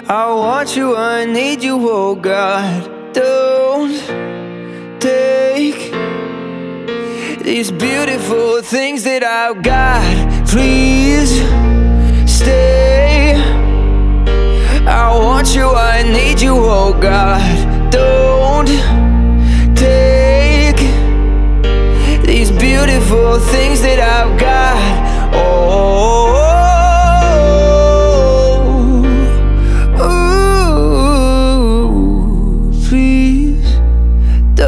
I want you, I need you, oh God. Don't take these beautiful things that I've got. Please stay. I want you, I need you, oh God. Don't take these beautiful things that I've got.